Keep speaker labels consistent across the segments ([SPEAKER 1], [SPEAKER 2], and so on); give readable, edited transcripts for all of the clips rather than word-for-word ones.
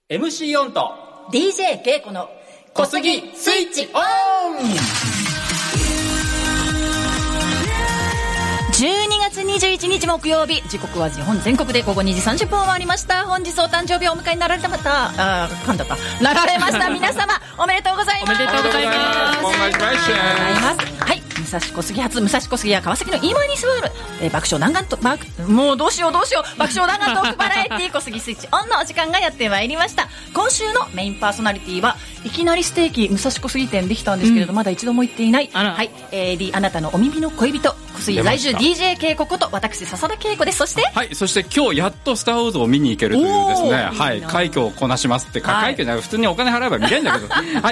[SPEAKER 1] MC4 と
[SPEAKER 2] DJ ケイコの
[SPEAKER 1] 小杉スイッチオン。
[SPEAKER 2] 12月21日木曜日、時刻は日本全国で午後2時30分を回りました。本日お誕生日をお迎えになられました、なられました皆様おめでとうございます。
[SPEAKER 1] おめでとうございます。
[SPEAKER 2] はい、武蔵小杉発武蔵小杉や川崎の今に座る、爆笑弾丸ともうどうしよう爆笑弾丸トークバラエティー小杉スイッチオンのお時間がやってまいりました。今週のメインパーソナリティはいきなりステーキ武蔵小杉店できたんですけれど、まだ一度も行っていない、はい、あなたのお耳の恋人小杉在住 DJ ケイコこと私笹田ケイコです。そして
[SPEAKER 3] そして今日やっとスターウォーズを見に行けるというですね、快挙をこなしますって快挙じゃない、普通にお金払えば見れるんだけど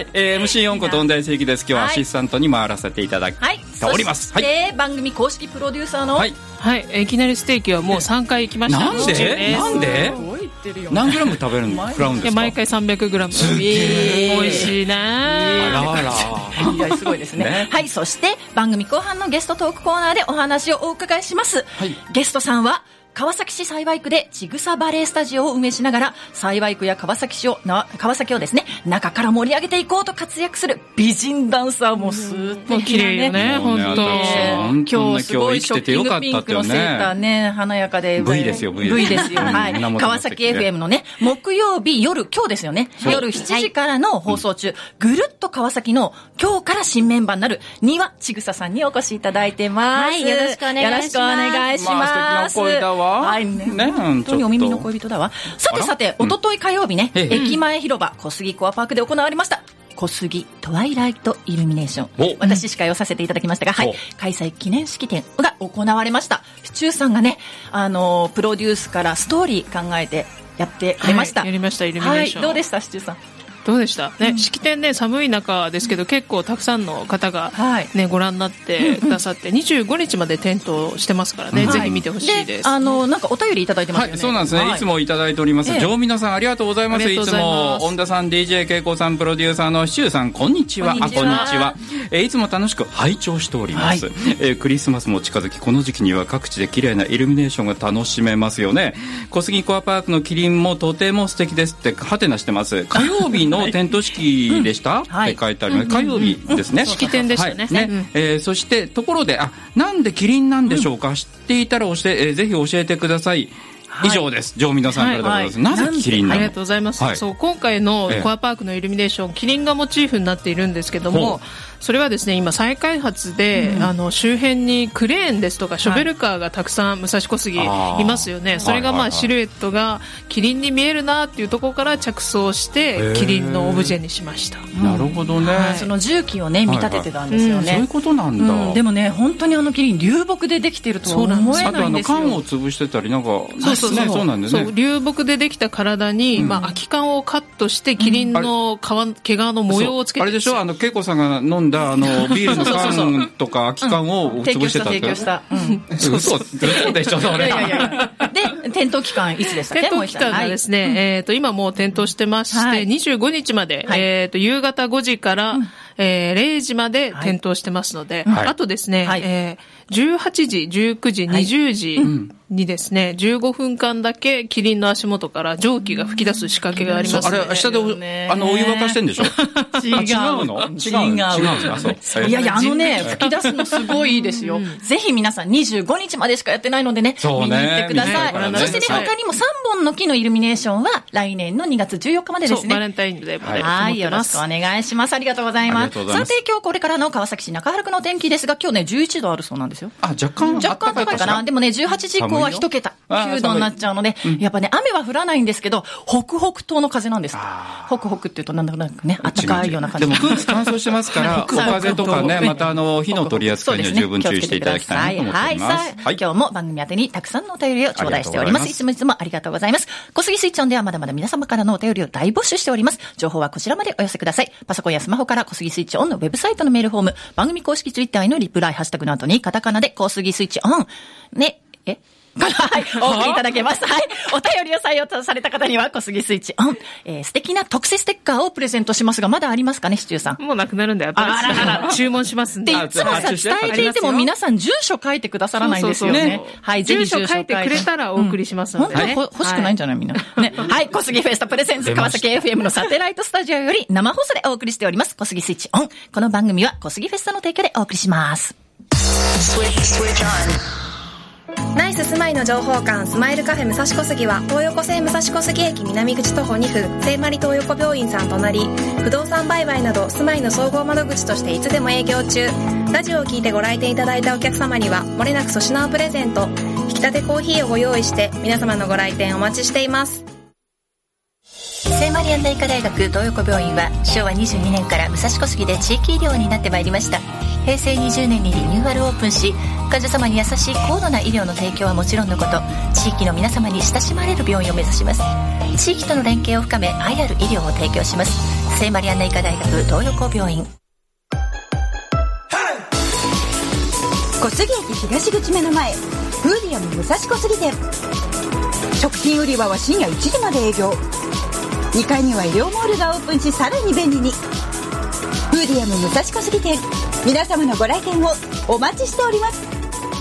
[SPEAKER 3] MC4 こと恩大正義です。今日はアシスタントに回らせていただいております。
[SPEAKER 2] そして番組公式プロデューサーの
[SPEAKER 4] いきなりステーキはもう3回行きました。
[SPEAKER 3] なんで何グラム食べるの食らうんですか？
[SPEAKER 4] 毎回300グラム。
[SPEAKER 3] すげえ
[SPEAKER 4] 美味しいね。
[SPEAKER 2] いやすごいですね。はい、そして番組後半のゲストトークコーナーでお話をお伺いします。ゲストさんは川崎市幸区でちぐさバレエスタジオを運営しながら幸区や川崎をですね中から盛り上げていこうと活躍する美人ダンサーもす
[SPEAKER 4] ごい綺麗よね。本当
[SPEAKER 2] 今日すごいショッキングピンクのセーターね、華やかで
[SPEAKER 3] V ですよ
[SPEAKER 2] V ですよ。川崎 FM のね木曜日夜今日ですよね、夜7時からの放送中、ぐるっと川崎の今日から新メンバーになる庭ちぐささんにお越しいただいてます。
[SPEAKER 5] よろしくお願いします。
[SPEAKER 2] よろしくお願いします。
[SPEAKER 3] 素敵な声だわ。
[SPEAKER 2] 本当にお耳の恋人だわ。さて一昨日火曜日ね、駅前広場小杉コアパークで行われました小杉トワイライトイルミネーション、私司会をさせていただきましたが、開催記念式典が行われました。シチューさんがねプロデュースからストーリー考えてやってくれました。
[SPEAKER 4] やりました。イルミネーション、
[SPEAKER 2] どうでしたシチューさん？
[SPEAKER 4] どうでしたね、式典ね、寒い中ですけど結構たくさんの方が、ねご覧になってくださって25日まで点灯してますからね、ぜひ見てほしいです。
[SPEAKER 2] なんかお便りいただいてますよね。
[SPEAKER 3] そうなんですね、いつもいただいております。城美乃さんありがとうございます。いつも恩田さん DJ 恵子さんプロデューサーのシチューさんこんにちは。こんにちは。いつも楽しく拝聴しております。クリスマスも近づきこの時期には各地で綺麗なイルミネーションが楽しめますよね。小杉コアパークのキリンもとても素敵ですってハテナしてます。火曜日の点灯式でした、って書いてあります。火曜日ですね、
[SPEAKER 4] 式典でしたね。
[SPEAKER 3] そしてところでなんでキリンなんでしょうか、知っていたらぜひ教えてください。以上です。城美乃さんからでございます。なぜキリンなの？
[SPEAKER 4] ありがとうございます。そう今回のコアパークのイルミネーション、キリンがモチーフになっているんですけども、それはですね今再開発で、周辺にクレーンですとかショベルカーがたくさん武蔵小杉いますよね。それがシルエットがキリンに見えるなっていうところから着想してキリンのオブジェにしました。
[SPEAKER 3] なるほどね。
[SPEAKER 2] その重機をね見立ててたんですよね。
[SPEAKER 3] そういうことなんだ。
[SPEAKER 2] でもね本当にキリン流木でできてるとは思えないんですよ。
[SPEAKER 3] あと缶を潰してたりなんかそうなんですね。
[SPEAKER 4] 流木でできた体に空き缶をカットしてキリンの毛皮の模様をつけて、
[SPEAKER 3] あれでしょ、恵子さんが飲んだビールの缶とか空き缶を潰してたって。
[SPEAKER 2] 提供した。
[SPEAKER 3] 嘘でしょそれ。
[SPEAKER 2] で点灯期間いつでしたっけ？
[SPEAKER 4] 点灯期間がですね、今もう点灯してまして、25日まで、夕方5時から、0時まで点灯してますので、あとですね、18時、19時、20時にですね、15分間だけキリンの足元から蒸気が吹き出す仕掛けがありますので。
[SPEAKER 3] あれ下でお湯沸かしてんでしょ？違うの？
[SPEAKER 2] いや吹き出すのすごいいいですよ。ぜひ皆さん25日までしかやってないのでね、見に行ってください。そしてね他にも3本の木のイルミネーションは来年の2月14日までですね。
[SPEAKER 4] バレンタインデーまで。
[SPEAKER 2] よろしくお願いします。ありがとうございます。さて今日これからの川崎市中原区の天気ですが、今日ね11度あるそうなんですよ。
[SPEAKER 3] 若干
[SPEAKER 2] 高いかな。でもね18時以降は1桁9度になっちゃうので、やっぱね雨は降らないんですけど北北東の風なんです。北北っていうとなんだかね暖かいような感じ。
[SPEAKER 3] でも空気乾燥してますからお風とかねまた火の取り扱いには十分注意していただきたいなと思っています。今日も番組宛てにたくさんのお便りを頂戴しております。いつもありがとうございます。小杉スイッチオンではまだまだ皆様からのお便りを大募集しております。情報はこちらまでお寄せください。パソコンやスマホから小杉スイッチオンのウェブサイトのメールフォーム、番組公式ツイッターへのリプライハッシュタグの後にカタカナで小杉スイッチオンね
[SPEAKER 2] はい、お送りいただけます。はい。お便りを採用された方には、小杉スイッチオン。素敵な特製ステッカーをプレゼントしますが、まだありますかね、シチューさん。
[SPEAKER 4] もうなくなるんで、注文しますんで。
[SPEAKER 2] いつもさ、伝えていても皆さん住所書いてくださらないんですよね。はい、ぜひ
[SPEAKER 4] 住所書いてくれたらお送りしますのでね。
[SPEAKER 2] 本当欲しくないんじゃないみんな。ね。はい、小杉フェスタプレゼンツ川崎 FM のサテライトスタジオより生放送でお送りしております。小杉スイッチオン。この番組は小杉フェスタの提供でお送りします。
[SPEAKER 5] ナイス住まいの情報館スマイルカフェ武蔵小杉は東横線武蔵小杉駅南口徒歩2分聖マリ東横病院さん隣、不動産売買など住まいの総合窓口としていつでも営業中。ラジオを聞いてご来店いただいたお客様にはもれなく粗品をプレゼント、引き立てコーヒーをご用意して皆様のご来店お待ちしています。
[SPEAKER 6] 聖マリアンナ医科大学東横病院は昭和22年から武蔵小杉で地域医療になってまいりました。平成20年にリニューアルオープンし、患者様に優しい高度な医療の提供はもちろんのこと、地域の皆様に親しまれる病院を目指します。地域との連携を深め、愛ある医療を提供します。聖マリアンナ医科大学東横病院。
[SPEAKER 7] 小杉駅東口目の前、フーディアム武蔵小杉店。食品売り場は深夜1時まで営業。2階には医療モールがオープンし、さらに便利に。フーディアム武蔵小杉店、皆様のご来店をお待ちしております。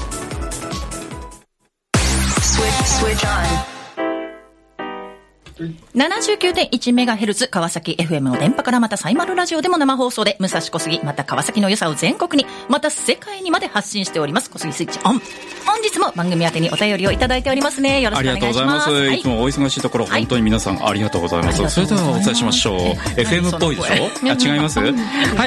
[SPEAKER 2] 79.1MHz 川崎 FM の電波からまたサイマルラジオでも生放送で武蔵小杉また川崎の良さを全国にまた世界にまで発信しております。小杉スイッチオン。本日も番組宛てにお便りをいただいておりますね。よろしくお願いします。
[SPEAKER 3] ありがとうございます。いつもお忙しいところ、本当に皆さんありがとうございます。それではお伝えしましょう。FM っぽいでしょ。違います。はい、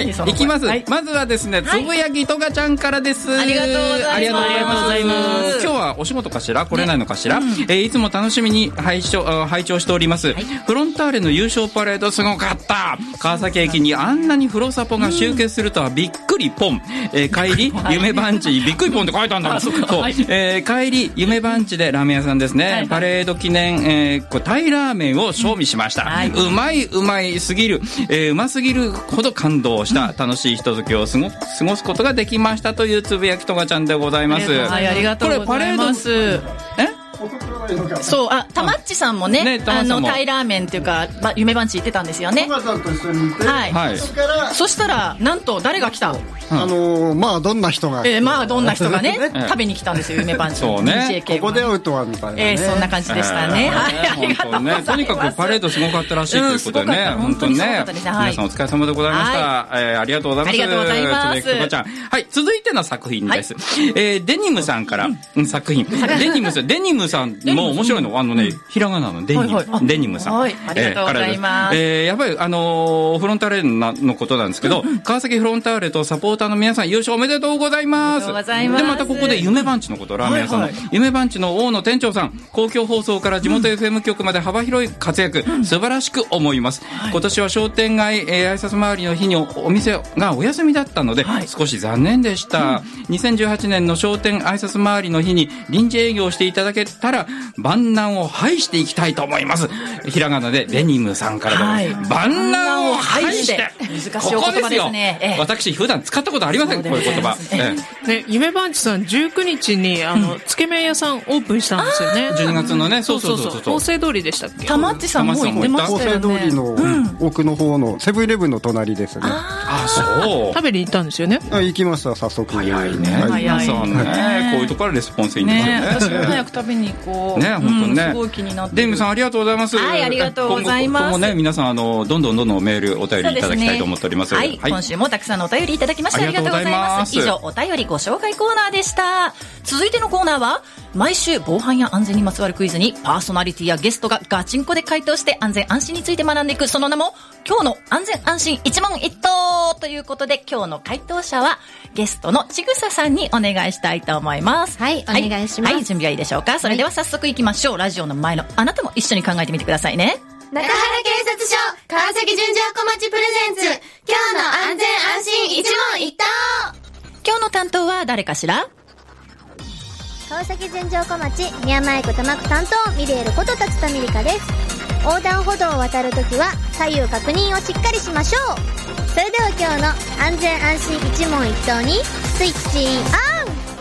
[SPEAKER 3] 行きます。まずはですね、つぶやきとがちゃんからです。
[SPEAKER 2] ありがとうございます。
[SPEAKER 3] 今日はお仕事かしら、来れないのかしら。いつも楽しみに拝聴しております。フロンターレの優勝パレードすごかった。川崎駅にあんなにフロサポが集結するとはびっくりポン。帰り夢番地びっくりポンって書いたんだもん。そう、帰り夢番地でラーメン屋さんですね。パレード記念タイラーメンを賞味しました。うまいすぎる、うますぎるほど感動した楽しいひとときを過ごすことができましたというつぶやきとがちゃんでございます。
[SPEAKER 2] はい、ありがとうございます。そう、たまっちさんもね、タイラーメンっていうか、夢番地行ってたんですよね。
[SPEAKER 8] トマさんと一緒にいて、
[SPEAKER 2] はい。そしたらなんと誰が来た？
[SPEAKER 8] どんな人が
[SPEAKER 2] どんな人がね食べに来たんですよ、夢番地。
[SPEAKER 3] そうね。
[SPEAKER 8] ここで会うとはみたいなね。
[SPEAKER 2] そんな感じでしたね。はい、ありがとうございます。
[SPEAKER 3] とにかくパレードすごかったらしいということでね、本当にね、皆さんお疲れ様でございました。ありがとうございます。
[SPEAKER 2] ありがとうございます。
[SPEAKER 3] はい、続いての作品です。デニムさんから作品。デニムさんも面白いの、ひらがなのデニムさん。
[SPEAKER 2] ありがとうございます。
[SPEAKER 3] やっぱりフロンターレのことなんですけど、川崎フロンターレとサポーターの皆さん優勝おめでとうございます。で、またここで夢番地のこと、ラーメン屋さんの夢番地の大野店長さん、公共放送から地元 FM 局まで幅広い活躍、素晴らしく思います。今年は商店街挨拶回りの日にお店がお休みだったので少し残念でした。2018年の商店挨拶回りの日に臨時営業していただけたら万難を排していきたいと思います。ひらがなでデニムさんからで万難を排して、
[SPEAKER 2] 難しいお言葉ですね。
[SPEAKER 3] 私普段使ったことありません、こういう言葉。
[SPEAKER 4] 夢番地さん19日につけ麺屋さんオープンしたんですよね。
[SPEAKER 3] 12月のね。そう
[SPEAKER 4] 法政通りでしたっけ。
[SPEAKER 2] たまっちさんも行ってましたよね。
[SPEAKER 8] 法政通りの奥の方のセブンイレブンの隣ですね。
[SPEAKER 3] そう
[SPEAKER 4] 食べに行ったんですよね。
[SPEAKER 8] 行きました。早速。
[SPEAKER 3] 早いね。皆さんね、こういうところからレスポンスいいんですよね。
[SPEAKER 2] 私も早く食べに行こう。
[SPEAKER 3] ね、本当にね。
[SPEAKER 2] すごい気になって。
[SPEAKER 3] デニムさんありがとうございます。
[SPEAKER 2] はい、ありがとうございます。
[SPEAKER 3] 今後もね、皆さんどんどんメールお便りいただきたいと思っております。
[SPEAKER 2] はい、今週もたくさんのお便りいただきましてありがとうございます。以上、お便りご紹介コーナーでした。続いてのコーナーは、毎週防犯や安全にまつわるクイズにパーソナリティやゲストがガチンコで回答して安全安心について学んでいく、その名も今日の安全安心一問一答ということで、今日の回答者はゲストのちぐささんにお願いしたいと思います。
[SPEAKER 9] はい、お願いします。
[SPEAKER 2] はい、準備はいいでしょうか。それでは早速いきましょう。ラジオの前のあなたも一緒に考えてみてくださいね。
[SPEAKER 9] 中原警察署川崎純情小町プレゼンツ、今日の安全安心一問一答。
[SPEAKER 2] 今日の担当は誰かしら。
[SPEAKER 9] 川崎純情小町宮前区玉区担当ミレールこと立田美里香です。横断歩道を渡るときは左右確認をしっかりしましょう。それでは今日の安全安心一問一答にスイッチインオン。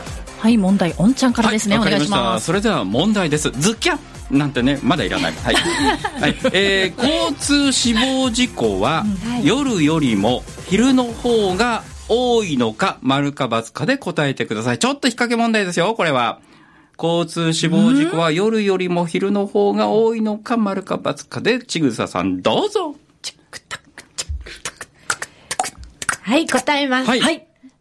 [SPEAKER 2] はい、問題おんちゃんからですね、
[SPEAKER 3] はい、
[SPEAKER 2] お願いします。
[SPEAKER 3] それでは問題です。ズキャンなんてね、まだいらない。はい、はい、交通死亡事故は、夜よりも昼の方が多いのか丸か×かで答えてください。ちょっと引っ掛け問題ですよ、これは。交通死亡事故は夜よりも昼の方が多いのか丸か×かで、ちぐささんどうぞ。
[SPEAKER 10] はい、答えます。
[SPEAKER 3] はい、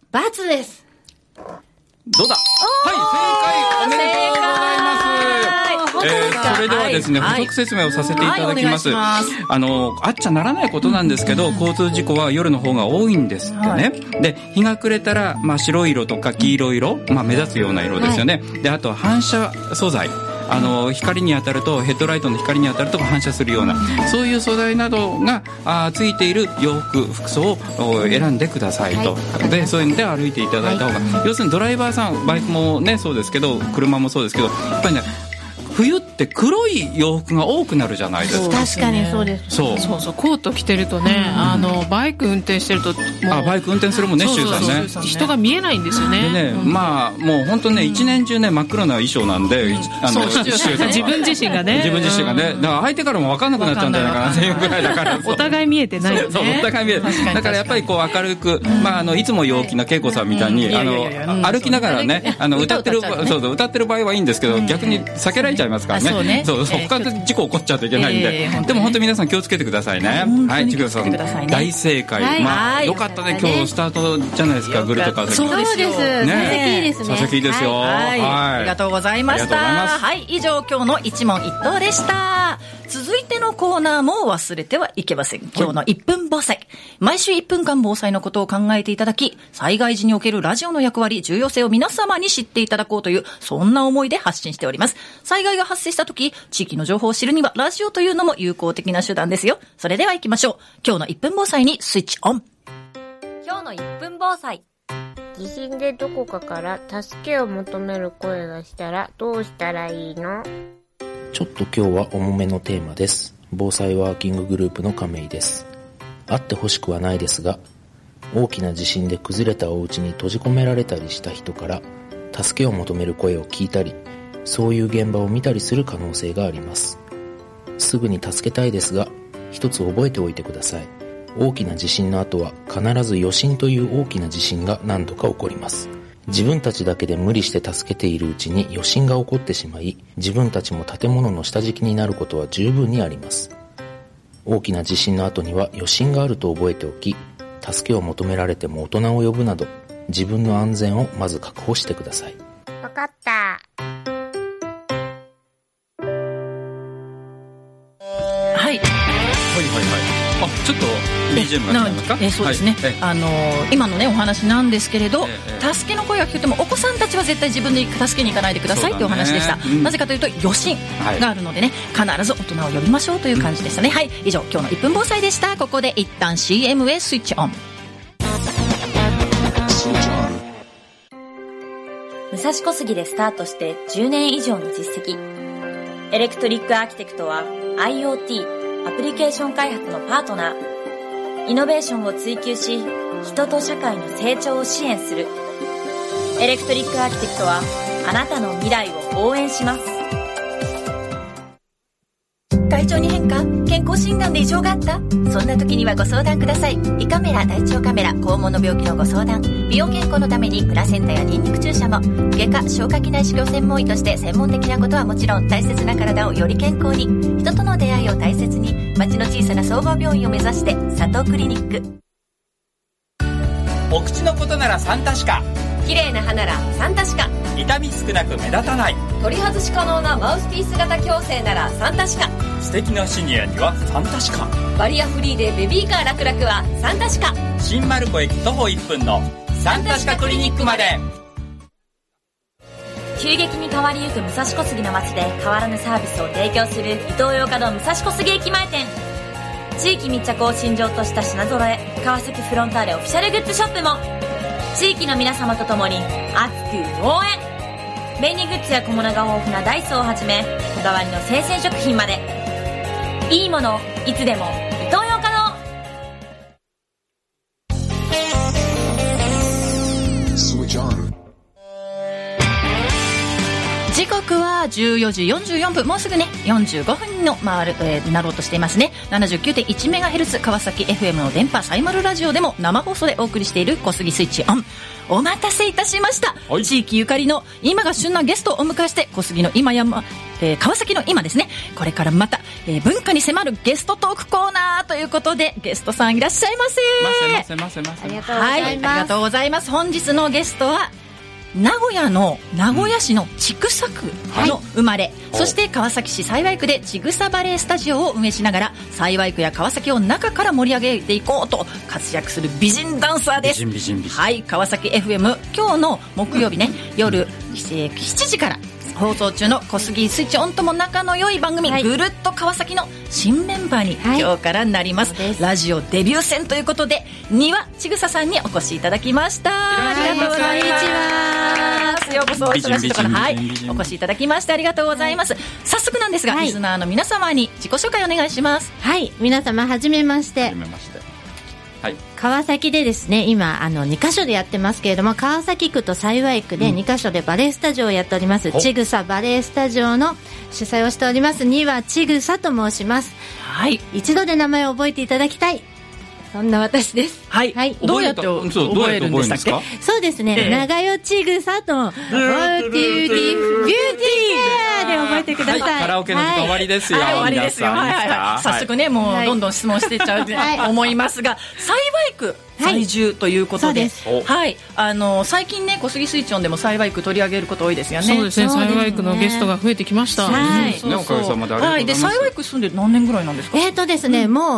[SPEAKER 10] ×です。
[SPEAKER 3] どうだ。はい、正解おめでとうございます。それではですね、補足説明をさせていただきます。あっちゃならないことなんですけど、交通事故は夜の方が多いんですってね。で、日が暮れたら、白色とか黄色色、目立つような色ですよね。で、あと反射素材。光に当たると、ヘッドライトの光に当たると反射するような、そういう素材などがついている洋服、服装を選んでくださいと。で、そういうので歩いていただいた方が、要するにドライバーさん、バイクもね、そうですけど、車もそうですけど、やっぱりね、冬って黒い洋服が多くなるじゃないですか。
[SPEAKER 10] 確かにそうです。
[SPEAKER 4] そうコート着てるとね、バイク運転してると
[SPEAKER 3] バイク運転するもんね、シュウさんね。
[SPEAKER 4] 人が見えないんですよね。
[SPEAKER 3] でね、もう本当ね、一年中ね真っ黒な衣装なんで、
[SPEAKER 4] 自分自身がね、
[SPEAKER 3] だから相手からも分かんなくなっちゃうんじゃないかなっていうぐらいだから。
[SPEAKER 4] お互い見えてないよね。
[SPEAKER 3] そう、お互い見えて。だからやっぱりこう明るく、いつも陽気な恵子さんみたいに歩きながらね、歌ってる場合はいいんですけど、逆に避けられちゃいますからね。他で事故起こっちゃうといけないんで、でも本当に皆さん気をつけてくださいね。はい、ちぐささん大正解。よかったね、今日スタートじゃないですか、グルとか。
[SPEAKER 10] そうです。いいですね。
[SPEAKER 3] 佐々木いいですよ。
[SPEAKER 2] ありがとうございました。はい、以上今日の一問一答でした。続いてのコーナーも忘れてはいけません。今日の1分防災。毎週1分間防災のことを考えていただき、災害時におけるラジオの役割、重要性を皆様に知っていただこうという、そんな思いで発信しております。災害が発生した時、地域の情報を知るにはラジオというのも有効的な手段ですよ。それでは行きましょう。今日の1分防災にスイッチオン。
[SPEAKER 11] 今日の1分防災。
[SPEAKER 12] 地震でどこかから助けを求める声がしたらどうしたらいいの？
[SPEAKER 13] ちょっと今日は重めのテーマです。防災ワーキンググループの亀井です。あってほしくはないですが、大きな地震で崩れたお家に閉じ込められたりした人から助けを求める声を聞いたり、そういう現場を見たりする可能性があります。すぐに助けたいですが、一つ覚えておいてください。大きな地震の後は必ず余震という大きな地震が何度か起こります。自分たちだけで無理して助けているうちに余震が起こってしまい、自分たちも建物の下敷きになることは十分にあります。大きな地震の後には余震があると覚えておき、助けを求められても大人を呼ぶなど、自分の安全をまず確保してください。
[SPEAKER 12] わかった。
[SPEAKER 2] はい。
[SPEAKER 3] ちょっと BGM が違いますか？
[SPEAKER 2] そうですね。今のねお話なんですけれど、助けの声が聞こえてもお子さんたちは絶対自分で助けに行かないでくださいというお話でした。なぜかというと余震があるのでね、必ず大人を呼びましょうという感じでしたね。はい、以上今日の1分防災でした。ここで一旦 CM へスイッチオン。
[SPEAKER 11] 武蔵小杉でスタートして10年以上の実績。エレクトリックアーキテクトは IoTアプリケーション開発のパートナー。イノベーションを追求し、人と社会の成長を支援する。エレクトリックアーキテクトは、あなたの未来を応援します。
[SPEAKER 6] 体調に変化？健康診断で異常があった？そんな時にはご相談ください。胃カメラ、大腸カメラ、肛門の病気のご相談。美容健康のためにプラセンタやニンニク注射も。外科、消化器内視鏡専門医として専門的なことはもちろん、大切な体をより健康に。人との出会いを大切に。町の小さな総合病院を目指して、佐藤クリニック。
[SPEAKER 1] お口のことならサンタシカ。
[SPEAKER 11] 綺麗な歯ならサンタシカ。
[SPEAKER 1] 痛み少なく目立たない。
[SPEAKER 11] 取り外し可能なマウスピース型矯正ならサンタシカ。
[SPEAKER 1] 素敵なシニアにはサンタシカ。
[SPEAKER 11] バリアフリーでベビーカー楽々はサンタシカ。
[SPEAKER 1] 新丸子駅徒歩1分のサンタシカクリニックまで。
[SPEAKER 11] 急激に変わりゆく武蔵小杉の街で変わらぬサービスを提供するイトーヨーカドー武蔵小杉駅前店。地域密着を信条とした品揃え、川崎フロンターレオフィシャルグッズショップも。地域の皆様と共に熱く応援。便利グッズや小物が豊富なダイソーをはじめ、こだわりの生鮮食品まで。いいものいつでもイトーヨーカドー。
[SPEAKER 2] 時刻は14時44分、もうすぐね45分のなろうとしていますね。 79.1MHz 川崎 FM の電波サイマルラジオでも生放送でお送りしている小杉スイッチオン。お待たせいたしました、はい、地域ゆかりの今が旬なゲストをお迎えして小杉の今や川崎の今ですね、これからまた、文化に迫るゲストトークコーナーということでゲストさんいらっしゃいませ。
[SPEAKER 12] ありがとうございます。
[SPEAKER 2] はい、ありがとうございます。本日のゲストは名古屋市の千種区の生まれ、そして川崎市幸区でちぐさバレエスタジオを運営しながら幸区や川崎を中から盛り上げていこうと活躍する美人ダンサーです。はい、川崎 FM 今日の木曜日ね夜7時から放送中の小杉スイッチオンとも仲の良い番組、ぐるっと川崎の新メンバーに今日からなります、ラジオデビュー戦ということで庭ちぐささんにお越しいただきました。ありがとうございます。ようこそお忙しいところ、はい、お越しいただきましてありがとうございます。早速なんですが、リスナーの皆様に自己紹介お願いします。
[SPEAKER 10] はい、皆様はじめまして。はい、川崎でですね今2カ所でやってますけれども、川崎区と幸区で2カ所でバレエスタジオをやっております、ちぐさバレエスタジオの主催をしておりますにはちぐさと申します。はい、一度で名前を覚えていただきたい、そんな私です。はい、はい、
[SPEAKER 2] どうやって覚えるんでしたっけ？
[SPEAKER 10] そうですね、長代ちぐさとビューティーで覚えてください。はい、
[SPEAKER 3] カラオケの時間終わりですよ。
[SPEAKER 2] 終わりですよ。早速ねもうどんどん質問していっちゃうと思いますが、幸区在住ということで、はい、最近ね小杉スイッチオンでも幸区取り上げること多いですよね。
[SPEAKER 4] そうですね、幸区のゲストが増えてきました。
[SPEAKER 3] はい、おかげさまでありがとうございます。はい、で
[SPEAKER 2] 幸区住んで何年ぐらいなんですか？
[SPEAKER 10] ですね、もう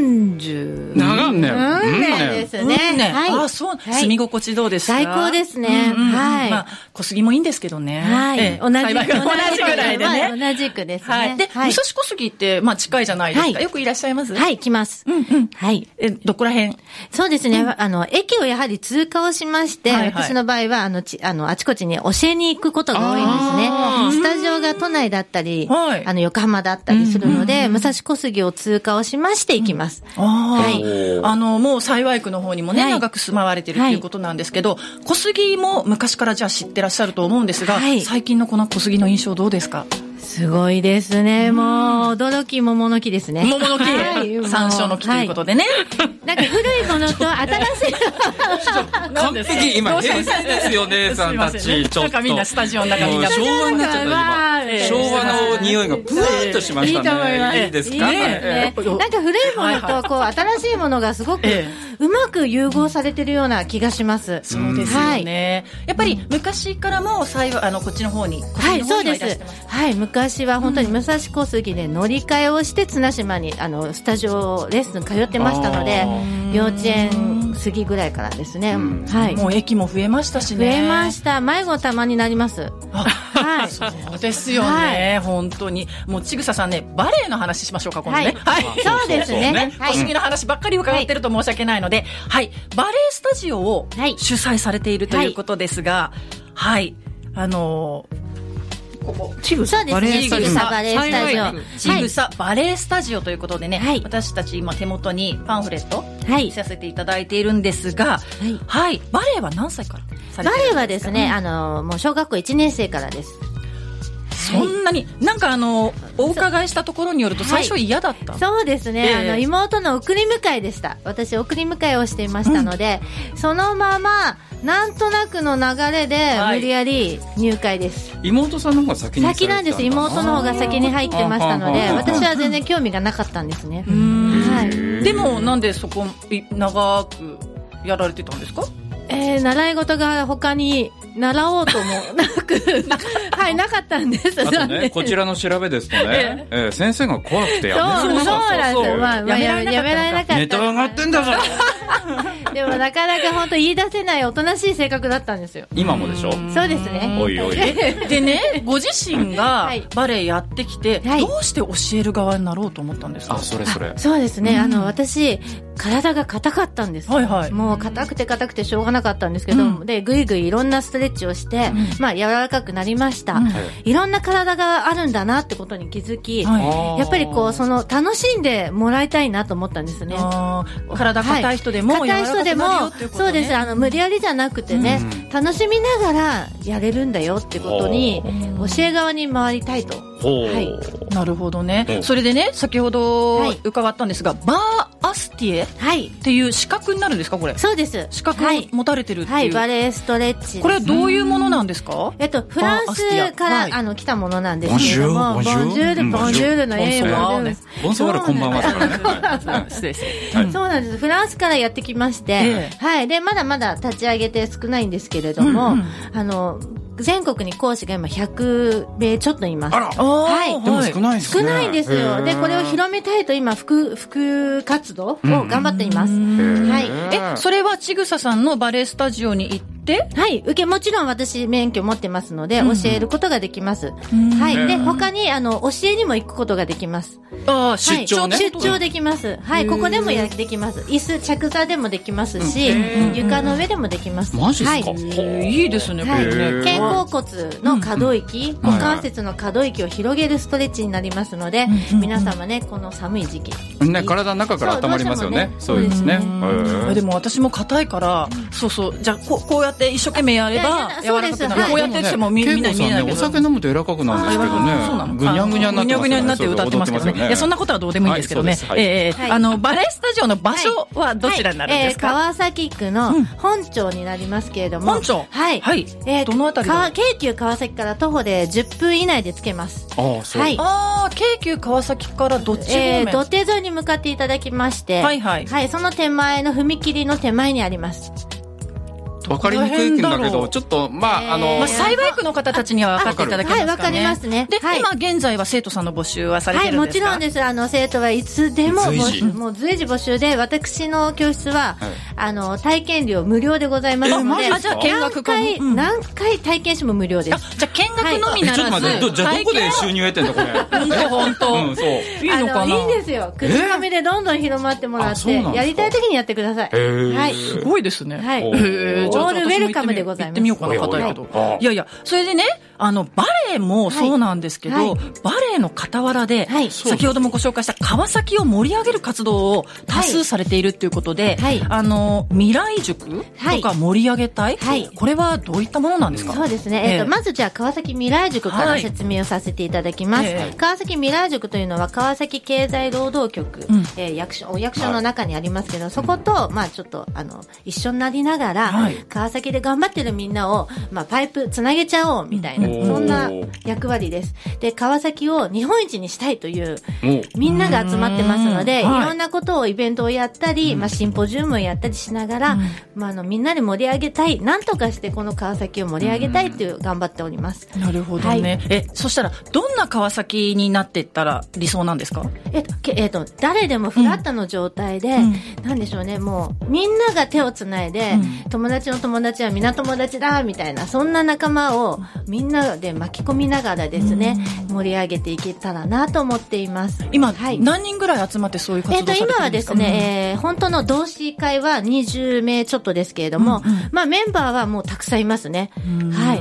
[SPEAKER 10] 40
[SPEAKER 3] 長年
[SPEAKER 10] ですね。
[SPEAKER 2] あ、そう、住み心地どうですか？
[SPEAKER 10] 最高ですね。はい、
[SPEAKER 2] まあ小杉もいいんですけどね。
[SPEAKER 10] はい、同じ
[SPEAKER 2] ぐらいでね。
[SPEAKER 10] 同じくですね。
[SPEAKER 2] で、武蔵小杉ってまあ近いじゃないですか。よくいらっしゃいます？
[SPEAKER 10] はい、来ます。はい。
[SPEAKER 2] どこら辺？
[SPEAKER 10] そうですね、駅をやはり通過をしまして、私の場合はあちこちに教えに行くことが多いんですね。スタジオが都内だったり、横浜だったりするので、武蔵小杉を通過をしまして行きます。
[SPEAKER 2] はい。もう幸区の方にもね、長く住まわれてるということなんですけど、小杉も昔からじゃあ知ってらっしゃると思うんですが、最近のこの小杉の印象どうですか？
[SPEAKER 10] すごいですね。もう驚き桃の木ですね。
[SPEAKER 2] 桃の木、山椒の木ということでね。
[SPEAKER 10] なんか古いものと新しい
[SPEAKER 3] 完璧今平成ですよ姉さんたち。ちょっとなんか
[SPEAKER 2] みんなスタジオの中みんな
[SPEAKER 3] 昭和になっちゃった今。昭和の匂いがプーッとしましたね。いいと思います。いいですか？
[SPEAKER 10] なんか古いものとこう新しいものがすごくうまく融合されてるような気がします。
[SPEAKER 2] そうですよね。やっぱり昔からもこっちの方に
[SPEAKER 10] はいそうです。はい、昔は本当に武蔵小杉で乗り換えをして綱島にスタジオレッスン通ってましたので、幼稚園過ぎぐらいからですね。はい。
[SPEAKER 2] もう駅も増えましたしね。
[SPEAKER 10] 増えました。迷子たまになります。
[SPEAKER 2] はい。そうですよね。本当にもうちぐささんね、バレエの話しましょうか今度ね。
[SPEAKER 10] はい。そうですね。
[SPEAKER 2] 小杉の話ばっかり伺ってると申し訳ないので、はい。バレエスタジオを主催されているということですが、はい。
[SPEAKER 10] ちぐさバレエスタジオ。
[SPEAKER 2] ちぐさバレエスタジオということでね、私たち今手元にパンフレットさせていただいているんですが、はい。バレエは何歳からされてるんですか？
[SPEAKER 10] バレエはですね、もう小学校1年生からです。
[SPEAKER 2] そんなになんかお伺いしたところによると最初嫌だった、
[SPEAKER 10] そうですね、妹の送り迎えでした。私送り迎えをしていましたので、そのままなんとなくの流れで無理やり入会です。
[SPEAKER 3] 妹さんの方が先
[SPEAKER 10] なんです。妹の方が先に入ってましたので、私は全然興味がなかったんですね。はい。
[SPEAKER 2] でもなんでそこ長くやられてたんですか？
[SPEAKER 10] 習い事が他に習おうともなくはい、なかったんです。
[SPEAKER 3] あとね、こちらの調べですとね、先生が怖くてやめられなかった。
[SPEAKER 10] そうなんですよ。まあ、やめられなかった。
[SPEAKER 3] ネタ上がってんだから
[SPEAKER 10] でもなかなか本当言い出せないおとなしい性格だったんですよ。
[SPEAKER 3] 今もでしょ？
[SPEAKER 10] そうですね。
[SPEAKER 3] おいおい
[SPEAKER 2] でね、ご自身がバレエやってきて、どうして教える側になろうと思ったんですか？
[SPEAKER 3] それ
[SPEAKER 10] そうですね、私体が硬かったんです。もう硬くてしょうがなかったんですけど、でぐいぐいいろんなストレッチをして、まあ柔らかくなりました、いろんな体があるんだなってことに気づき、やっぱりこう楽しんでもらいたいなと思ったんですね。
[SPEAKER 2] 体硬い人でも、
[SPEAKER 10] 硬い人でも、そうです、無理やりじゃなくてね、 楽しみながらやれるんだよってことに教え側に回りたいと。
[SPEAKER 2] はい、なるほどね。それでね、先ほど伺ったんですが、バーアスティエっていう資格になるんですか、これ。
[SPEAKER 10] そうです。
[SPEAKER 2] 資格を持たれてるっていう。はい、
[SPEAKER 10] バレエストレッチです。
[SPEAKER 2] これはどういうものなんですか？
[SPEAKER 10] フランスから来たものなんですけれども、ボンジュールの英語で。
[SPEAKER 3] ボンソワールこんばんは。
[SPEAKER 10] 失礼します。そうなんです。フランスからやってきまして、はい。で、まだまだ立ち上げて少ないんですけれども、全国に講師が今100名ちょっといます。
[SPEAKER 3] あら、はい。でも少ないですね。
[SPEAKER 10] 少ないんですよ。で、これを広めたいと今、副活動を頑張っています。は
[SPEAKER 2] い。それはちぐささんのバレエスタジオに行って、
[SPEAKER 10] はい。もちろん私免許持ってますので、教えることができます。はい。で、他に、教えにも行くことができます。
[SPEAKER 3] ああ、出張ね。
[SPEAKER 10] 出張できます。はい。ここでもできます。椅子、着座でもできますし、床の上でもできます。
[SPEAKER 3] マジですか？
[SPEAKER 2] いいですね、これね。
[SPEAKER 10] 肩甲骨の可動域、股関節の可動域を広げるストレッチになりますので、皆様ね、この寒い時期。
[SPEAKER 3] ね、体の中から温まりますよね。そうですね。
[SPEAKER 2] でも私も硬いから、そうそう、じゃあこうやって一生懸命やれば柔らかくなる。こうやってしても見ないけど。
[SPEAKER 3] お酒飲むと柔らかくなるんですけどね。ぐにゃぐにゃになってますよね。ぐにゃぐにゃになって
[SPEAKER 2] 歌ってますけどね。いや、そんなことはどうでもいいんですけどね。バレエスタジオの場所はどちらになるんですか？
[SPEAKER 10] 川崎区の本町になりますけれども。
[SPEAKER 2] 本町？
[SPEAKER 10] はい。
[SPEAKER 2] どのあたり？
[SPEAKER 10] 京急川崎から徒歩で10分以内で着けます。
[SPEAKER 3] ああ、そう。
[SPEAKER 10] はい。
[SPEAKER 2] 京急川崎からどっち方面？
[SPEAKER 10] 土手沿いに向かっていただきまして、はい、その手前の踏切の手前にあります。
[SPEAKER 3] わかりにくいんだけど、ちょっと、
[SPEAKER 2] 幸い区の方たちには分かっていただけますかね。
[SPEAKER 10] はい、わかりますね。
[SPEAKER 2] で、今現在は生徒さんの募集はされてるんですか？
[SPEAKER 10] はい、もちろんです。生徒はいつでももう随時募集で、私の教室は、体験料無料でございますので、
[SPEAKER 2] じゃあ見学
[SPEAKER 10] 何回体験しても無料です。
[SPEAKER 2] じゃあ見学のみならず、
[SPEAKER 3] ちょっと待って、じゃあどこで収入得てんだ、これ。
[SPEAKER 2] 本当。そう。いいのかな？
[SPEAKER 10] いいんですよ。くじかみでどんどん広まってもらって、やりたい時にやってください。
[SPEAKER 2] はい。すごいですね。
[SPEAKER 10] はい。オールウェルカムでございます。
[SPEAKER 2] 行ってみようかな、硬いけど。いやいや、それでね、バレエもそうなんですけど、バレエの傍らで、先ほどもご紹介した川崎を盛り上げる活動を多数されているっていうことで、未来塾とか盛り上げたい、これはどういったものなんですか？
[SPEAKER 10] そうですね。まずじゃあ川崎未来塾から説明をさせていただきます。川崎未来塾というのは川崎経済労働局、お役所の中にありますけど、そこと、ちょっと、一緒になりながら、川崎で頑張ってるみんなを、パイプつなげちゃおうみたいな、そんな役割です。で、川崎を日本一にしたいという、みんなが集まってますので、いろんなことをイベントをやったり、シンポジウムをやったりしながら、みんなで盛り上げたい、なんとかしてこの川崎を盛り上げたいっていう頑張っております。
[SPEAKER 2] なるほどね。そしたら、どんな川崎になっていったら理想なんですか？
[SPEAKER 10] 誰でもフラットの状態で、なんでしょうね、もう、みんなが手をつないで、友達の友達はみんな友達だ、みたいな、そんな仲間をみんなで巻き込みながらですね、盛り上げていけたらなと思っています。
[SPEAKER 2] 今、何人ぐらい集まってそういう活動されてるんですか？
[SPEAKER 10] 今はですね、本当の同志会は20名ちょっとですけれども、メンバーはもうたくさんいますね。はい。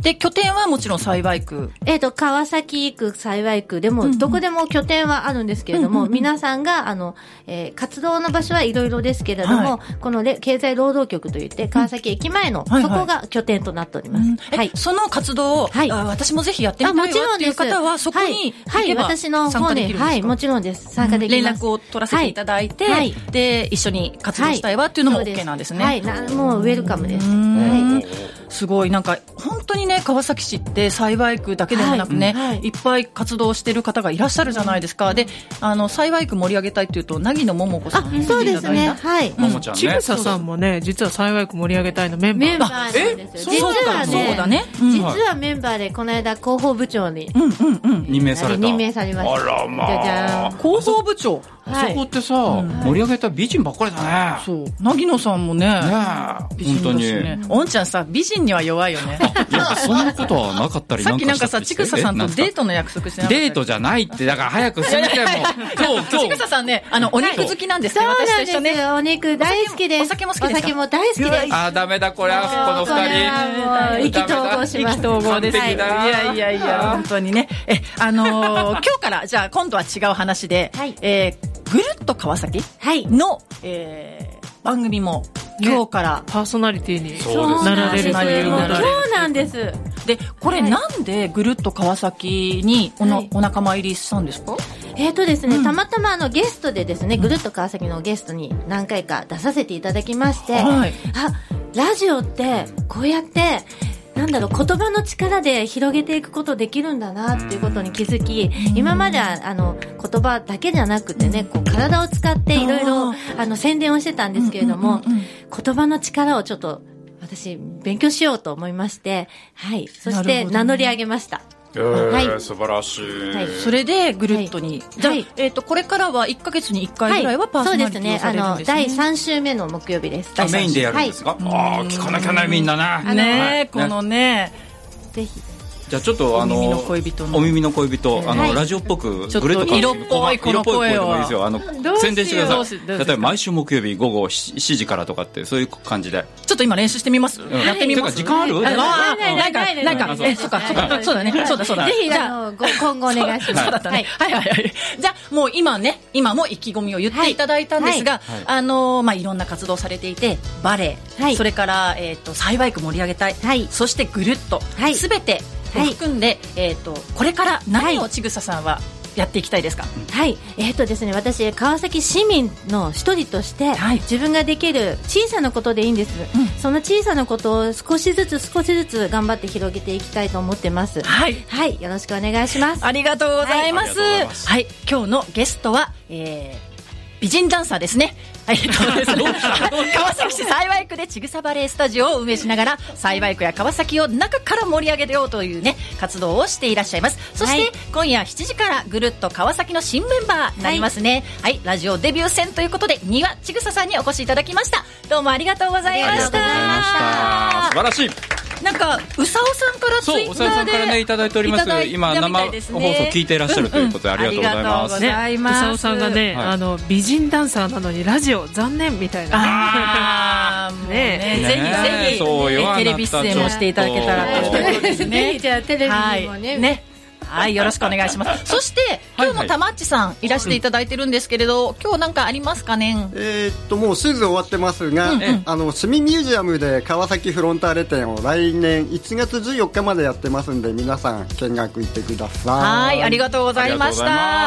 [SPEAKER 2] で、拠点はもちろん幸い区。
[SPEAKER 10] 川崎区、幸い区でも、どこでも拠点はあるんですけれども、皆さんが、活動の場所はいろいろですけれども、この経済労働局といって、川崎駅前の、そこが拠点となっております。
[SPEAKER 2] はい。その活動を、私もぜひやってみたいわっていう方は、そこに行けば
[SPEAKER 10] 私の方で、もちろんです。参加できます。
[SPEAKER 2] 連絡を取らせていただいて、で、一緒に活動したいわっていうのも OK なんですね。
[SPEAKER 10] はい。もうウェルカムです。
[SPEAKER 2] すごい、なんか、本当にね、川崎市って幸い区だけでもなくね、いっぱい活動してる方がいらっしゃるじゃないですか。で、幸い区盛り上げたいっていうと、凪野桃子さん。
[SPEAKER 10] そうですね。はい。
[SPEAKER 3] 桃ちゃんね。
[SPEAKER 4] ちぐささんもね、実は幸い区盛り上げたいのメンバー。
[SPEAKER 10] なんですよ。実はね、実はメンバーでこの間広報部長に
[SPEAKER 3] 任命された。
[SPEAKER 10] 任命されました。
[SPEAKER 3] あらまあ。
[SPEAKER 10] じゃじゃん。
[SPEAKER 2] 広報部長。
[SPEAKER 3] あそこってさ、盛り上げた美人ばっかりだね。
[SPEAKER 2] そう。凪野さんもね、美人だしね。おんちゃんさ、美人には弱いよね。
[SPEAKER 3] いや、そんなことはなかったり
[SPEAKER 2] さっきなんかさ、ちぐささんとデートの約束してなかった。
[SPEAKER 3] デートじゃないって、だから早く進めても。
[SPEAKER 2] 今日。ちぐささんね、お肉好きなんですよ。
[SPEAKER 10] 私と一緒ね。お肉大好きです。
[SPEAKER 2] お酒も好きです。
[SPEAKER 10] お酒も大好きです。
[SPEAKER 3] あ、ダメだ、これは、この二人。
[SPEAKER 10] 意気投合します。
[SPEAKER 2] 意気投合です。いや、本当にね。今日から、じゃあ今度は違う話で、ぐるっと川崎の、番組も今日から
[SPEAKER 4] パーソナリティに
[SPEAKER 10] そう
[SPEAKER 4] なられるという。
[SPEAKER 10] 今日なんです。
[SPEAKER 2] で、これなんでぐるっと川崎にお仲間入りしたんですか？
[SPEAKER 10] ですね、たまたまゲストでですね、ぐるっと川崎のゲストに何回か出させていただきまして、ラジオってこうやって言葉の力で広げていくことできるんだなっていうことに気づき、今までは言葉だけじゃなくてね、こう体を使っていろいろ宣伝をしてたんですけれども、言葉の力をちょっと私勉強しようと思いまして、はい、そして名乗り上げました。
[SPEAKER 3] はい、素晴らしい、
[SPEAKER 2] はい、それでぐるっとに、じゃあ、これからは1ヶ月に1回ぐらいはパーソナリティをされるんですね。
[SPEAKER 10] そうですね、第3週目の木曜日です。
[SPEAKER 3] メインでやるんですか？聞かなきゃないみんなな。
[SPEAKER 2] このね、
[SPEAKER 10] ぜひ。
[SPEAKER 3] じゃあちょっとお耳の恋人、ラジオっぽく
[SPEAKER 2] ちょっと色っぽいこの声を
[SPEAKER 3] 宣伝してください。例えば毎週木曜日午後7時からとかってそういう感じで
[SPEAKER 2] ちょっと今練習してみます。やってみます。
[SPEAKER 3] 時間ある？
[SPEAKER 2] なんかそうだね、そうだ
[SPEAKER 10] ぜひ今後お願いします。
[SPEAKER 2] そうだったね。はい。じゃあもう今も意気込みを言っていただいたんですが、いろんな活動されていて、バレエ、それから幸い区盛り上げたい、そしてぐるっとすべてを含んで、これから何をちぐささんはやっていきたいですか？
[SPEAKER 10] はい、ですね、私川崎市民の一人として、自分ができる小さなことでいいんです、その小さなことを少しずつ頑張って広げていきたいと思ってます。はい、よろしくお願いします。
[SPEAKER 2] ありがとうございます。はい、今日のゲストは、美人ダンサーですね。川崎市幸区でちぐさバレエスタジオを運営しながら、幸区や川崎を中から盛り上げようというね活動をしていらっしゃいます。そして、今夜7時からぐるっと川崎の新メンバーになりますね。はい、ラジオデビュー戦ということで丹羽ちぐささんにお越しいただきました。どうもありがとうございました。
[SPEAKER 3] 素晴らしい。
[SPEAKER 2] なんかうさおさんからツイッターで、
[SPEAKER 3] うさおさんからねいただいております。今生放送聞いていらっしゃるということでありがとうございます。
[SPEAKER 4] うさおさんがね、美人ダンサーなのにラジオ残念みたいな
[SPEAKER 2] ね。ぜひテレビ出演もしていただけたらということですね。
[SPEAKER 10] じゃあテレビにもね。
[SPEAKER 2] はい、よろしくお願いします。そして今日もたまっちさんいらしていただいてるんですけれど、今日なんかありますかね？
[SPEAKER 8] もうシーズン終わってますが、市民ミュージアムで川崎フロンターレ展を来年1月14日までやってますんで、皆さん見学行ってください。
[SPEAKER 2] はい、ありがとうございました。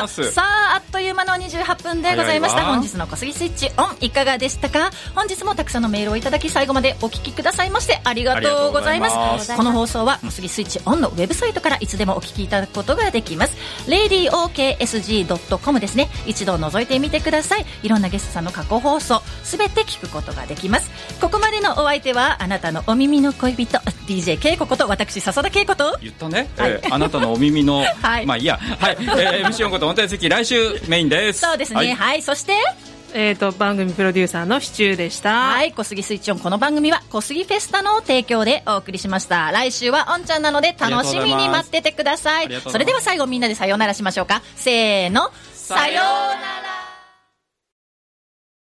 [SPEAKER 2] さあ、あっという間の28分でございました。本日の小杉スイッチオンいかがでしたか？本日もたくさんのメールをいただき、最後までお聞きくださいましてありがとうございます。この放送は小杉スイッチオンのウェブサイトからいつでもお聞きいただくことができます。RadioKSG.com ですね。一度覗いてみてください。いろんなゲストさんの過去放送すべて聞くことができます。ここまでのお相手はあなたのお耳の恋人 DJ けいここと私笹田けいこと
[SPEAKER 3] 言ったね、あなたのお耳のまあいいや、MC こと本体席来週メインです。
[SPEAKER 2] そうですね。はい、そして
[SPEAKER 4] 番組プロデューサーのシチューでした。
[SPEAKER 2] はい、小杉スイッチオン、この番組は小杉フェスタの提供でお送りしました。来週はオンちゃんなので楽しみに待っててください。それでは最後みんなでさようならしましょうか。せーの、さようなら。